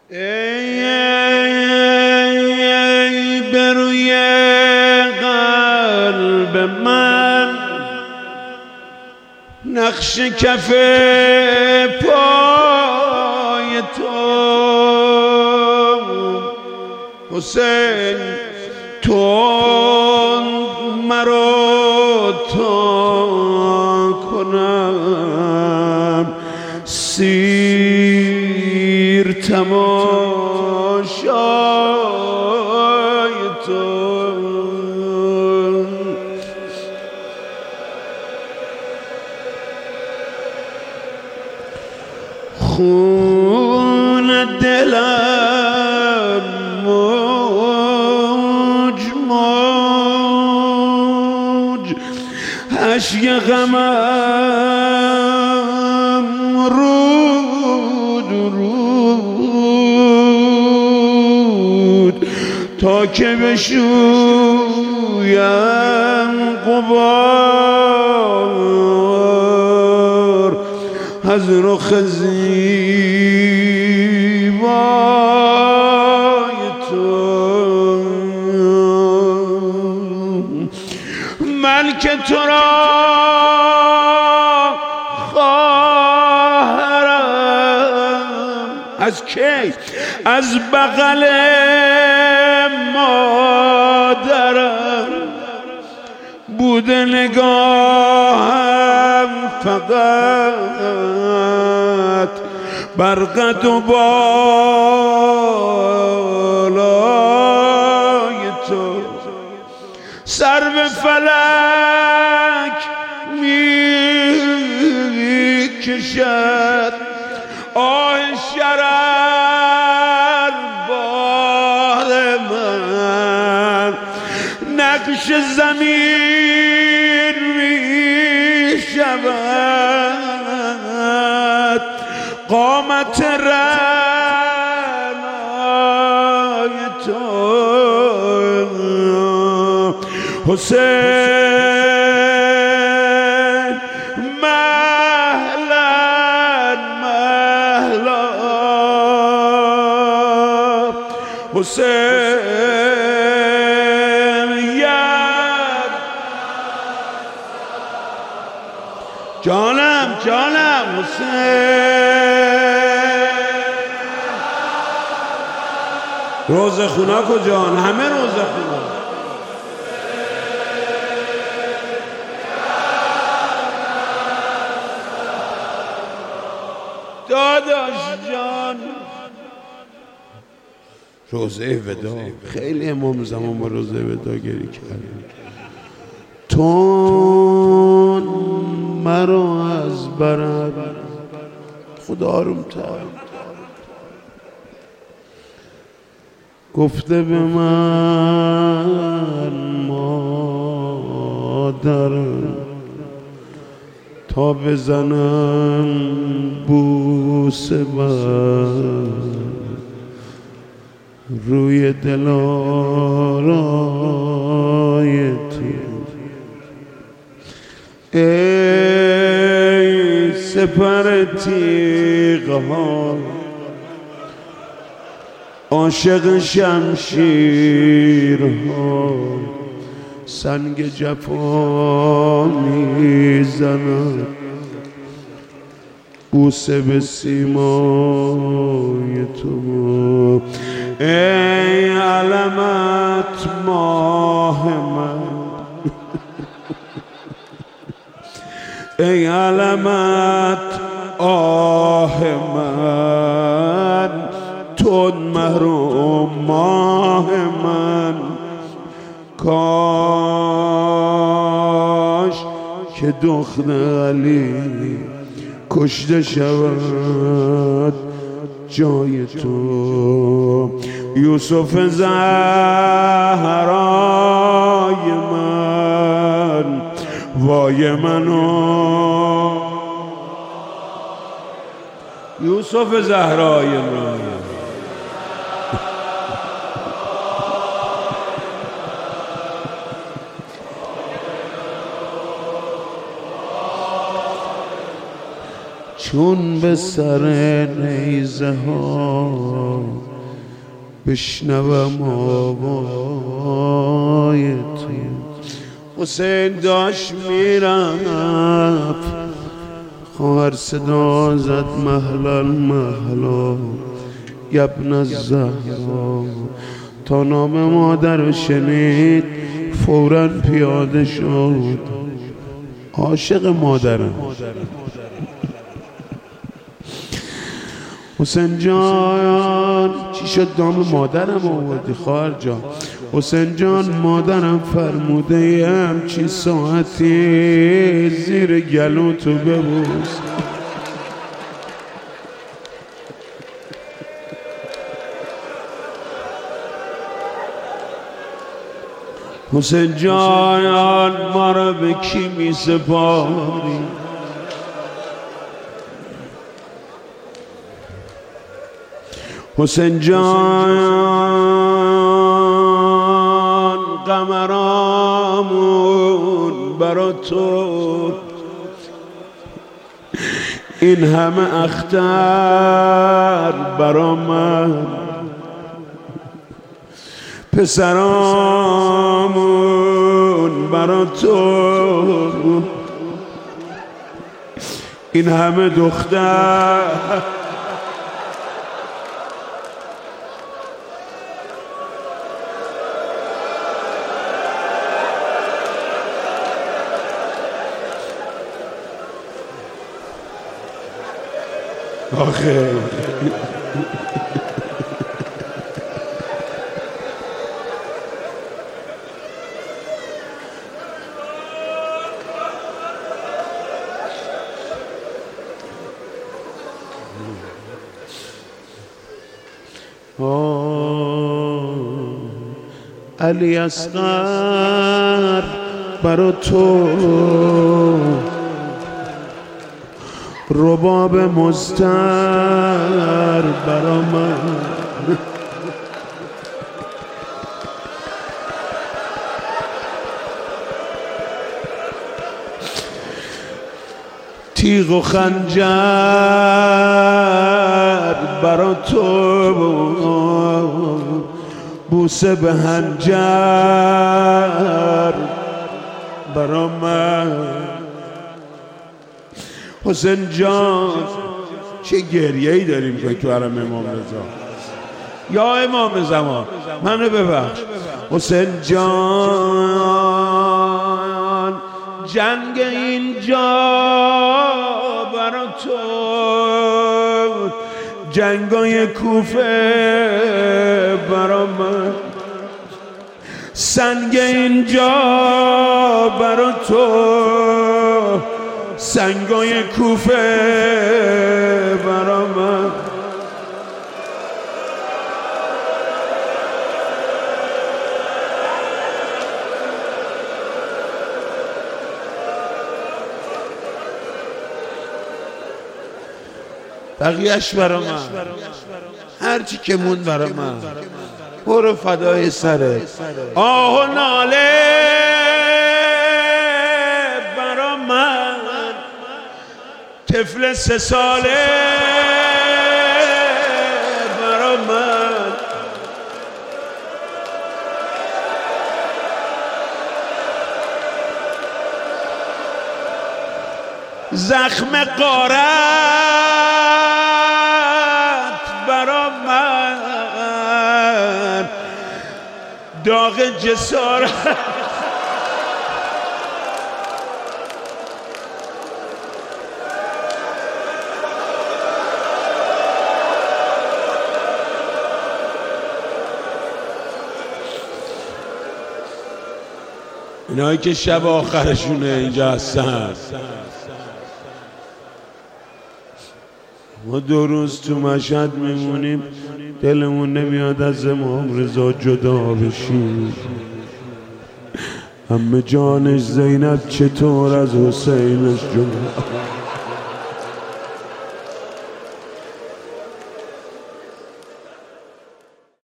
ای بر روی قلب من نقش کف پای تو حسین، تو مرا تا کنم سیر تماشای تو. خون دلم موج موج، اشک غمم رود رود، تا که بشویم غبار از رخ زیبای تو. من که تو را خواهرم، از کی؟ از بغل مادرم بوده نگاهم فقط بر قد و بالای تو. سر به فلک می کشد آه شرر بار من، نقش زمین می شود قامت رعنای تو. حسین مهلا مهلا، حسین یاد جانم جانم حسین. روزه خونا کجان؟ همه روزه خونا. داداش جان، روزه ودا. خیلی امام زمان با روزه ودا گری کرد. تو مرا از برم خدا آرومتر گفته به من مادرم تا بزنم بوسه بر روی دلارای تو. ای سپر تیغ‌ها عاشق شمشیرها، سنگ جفا میزند بوسه به سیمای تو. ای علمت ماه من، ای علمت آه من، تو محروم ماه من. کاش که دختر علی کشته شود جای تو. یوسف زهرای من، وای منو یوسف زهرای من. چون به سر نیزه ها بشنوم آوای تو. حسین داشت میرفت، خواهر صدا زد مهلا مهلا ابن الزهرا. تا نام مادر رو شنید فوراً پیاده شد. عاشق مادرم. حسین جان چی شد نام مادرم آوردی خواهر جان؟ حسین جان مادرم فرموده همچین ساعتی زیر گلو تو ببوس. حسین جان ما را به کی می سپاری؟ حسین جان قمرامون برا تو، این همه اختر برا من، پسرامون برا تو، این همه دختر. آخه علی اصغر برا تو، رباب مضطر برا من، تیغ و خنجر برا تو، بوسه به هنجر برا من. حسین جان چه گریه‌ای داریم که تو حرم امام رضا. یا امام زمان منو ببخش. حسین جان جنگ اینجا برا تو، جنگای کوفه برا من، سنگ اینجا برا تو، سنگای کوفه برا من. بقیهش برا من، هرچی که مون برا من. برو فدای سره. آه و ناله برا من، طفل 3 ساله برا من، زخم غارت برا من، داغ جسارت اینایی که شب آخرشونه اینجا هستن. ما 2 روز تو مشهد میمونیم، دلمون نمیاد از امام رضا جدا بشیم. عمه جانش زینب چطور از حسینش جدا؟